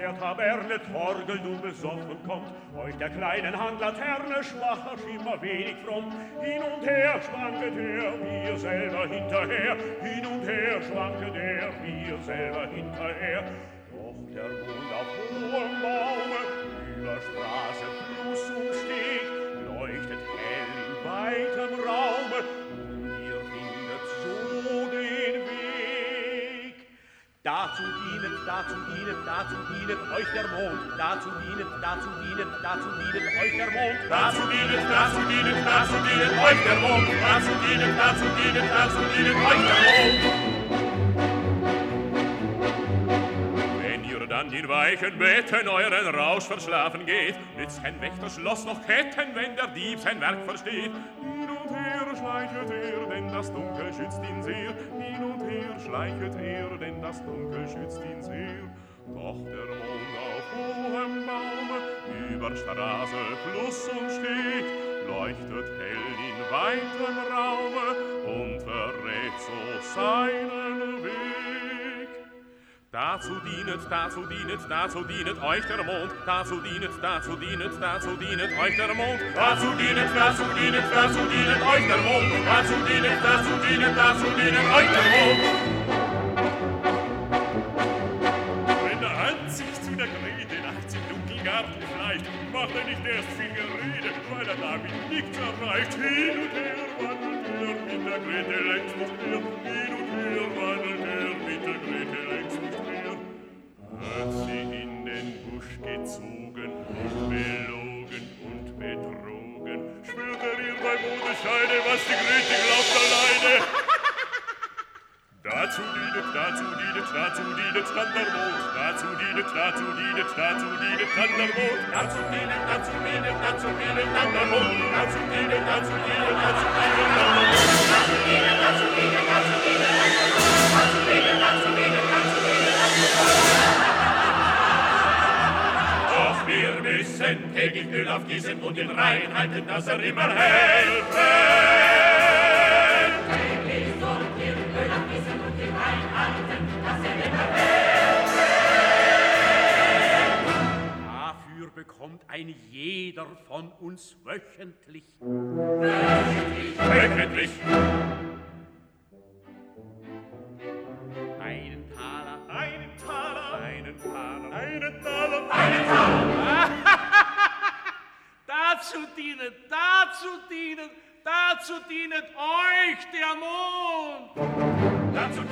der Taverne torgelt und besoffen kommt, euch der kleinen Handlaterne schwacher Schimmer wenig fromm. Hin und her schwanket er, wir selber hinterher, hin und her schwanket er, wir selber hinterher. Doch der Mond auf hohem Baume, über Straße, Fluss und Steg, leuchtet hell in weitem Raume, und ihr findet so den Weg. Dazu dienet euch der Mond, dazu dienet euch der Mond, dazu dienet euch der Mond, dazu dienet euch der Mond. Dann in weichen Betten euren Rausch verschlafen geht, nützt kein Wächterschloss noch Ketten, wenn der Dieb sein Werk versteht. Hin und her schleichet er, denn das Dunkel schützt ihn sehr. Hin und her schleichet er, denn das Dunkel schützt ihn sehr. Doch der Mond auf hohem Baume, über Straße, Fluss und Steg, leuchtet hell in weitem Raume und verrät so seinen Weg. Dazu dienet euch der Mond, dazu dienet euch der Mond, dazu dienet euch der Mond, dazu dienet euch der Mond. Wenn der Hans sich zu der Grete nachts im dunklen Garten schleicht, macht nicht erst viel Gerede, weil damit nichts erreicht. Hin und her wandelt mit der Grete längst nicht mehr, hin und her wandelt mit der Grete längst nicht mehr. Hat sie in den Busch gezogen, belogen und betrogen, schwört ihr bei Mondenscheine, was die Grete glaubt alleine. Dazu dienet dann der Mond, dazu dienet dann der Mond, dazu dienet dann der Mond, dazu dienet dann der Mond, dazu dienet dann der Mond, dazu dienet Doch wir müssen täglich Öl aufgießen und ihn reinhalten, dass immer hält brennt. Täglich sollen wir Öl aufgießen und ihn reinhalten, dass immer hält brennt. Dafür bekommt ein jeder von uns wöchentlich. Wöchentlich. Einen Taler. Dazu dienet euch der Mond. Dazu